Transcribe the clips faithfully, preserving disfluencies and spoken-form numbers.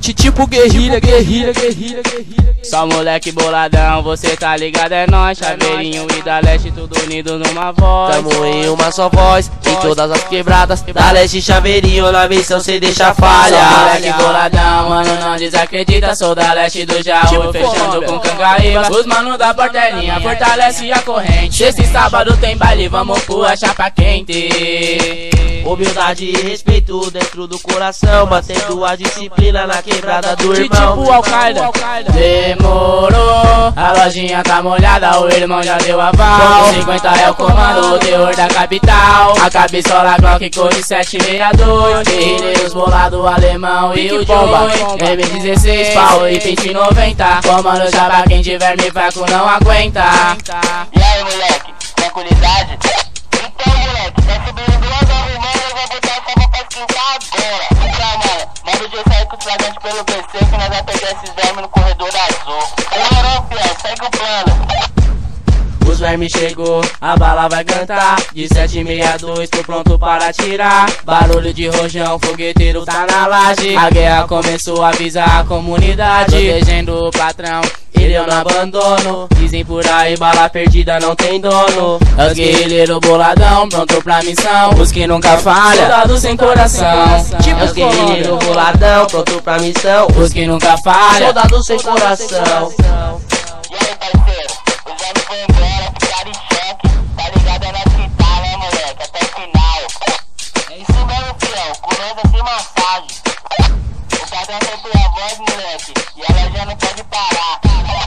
Tipo guerrilha, guerrilha, guerrilha, guerrilha. Só moleque boladão, você tá ligado, é nóis. Chaveirinho e da leste, tudo unido numa voz. Tamo em uma só voz, em todas as quebradas. Da leste Chaveirinho, na missão cê deixa falha. Só moleque boladão, mano, não desacredita. Sou da leste do Jaú, fechando com Cangaíba. Os manos da portelinha, fortalece a corrente. Sexta e sábado tem baile, vamos pro a chapa quente. Humildade e respeito dentro do coração, mantendo a disciplina na quebrada do irmão. Tipo Al-Qaeda. Demorou, a lojinha tá molhada, o irmão já deu aval. cinquenta é o comando, o terror da capital. A cabeçola Glock Code sete seis dois. Guerrilheiros bolado, alemão e o Joey. M dezesseis, pau e vinte noventa. Comando já pra quem tiver me fraco não aguenta. E aí moleque, tranquilidade? Então moleque, tá subindo duas arrumadas, vai botar a cama pra esquentar agora. Então mano, manda o dia sair com os flagrantes pelo P C, que nós vai pegar esses vermes no corredor azul. Demorou, fiel, segue o plano. Os vermes chegou, a bala vai cantar. De sete seis dois, tô pronto para atirar. Barulho de rojão, fogueteiro tá na laje. A guerra começou a avisar a comunidade. Protegendo o patrão, ele eu não abandono. Dizem por aí, bala perdida não tem dono. Os guerrilheiros boladão, pronto pra missão. Os que nunca falha, soldados sem coração. Os guerrilheiros boladão, pronto pra missão. Os que nunca falha, soldados sem coração. E aí parceiro, os homens foi embora, ficaram em choque. Tá ligado, é nós que tá, né moleque, até o final. É isso mesmo, fiel, curiosa sem massagem. O patrão soltou a voz, moleque, e ela já não pode parar.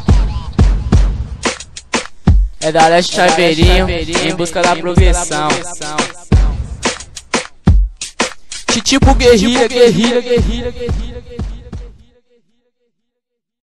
É da leste Chaveirinho, em busca da progressão. Tipo guerrilha, guerrilha, guerrilha, guerrilha, guerrilha.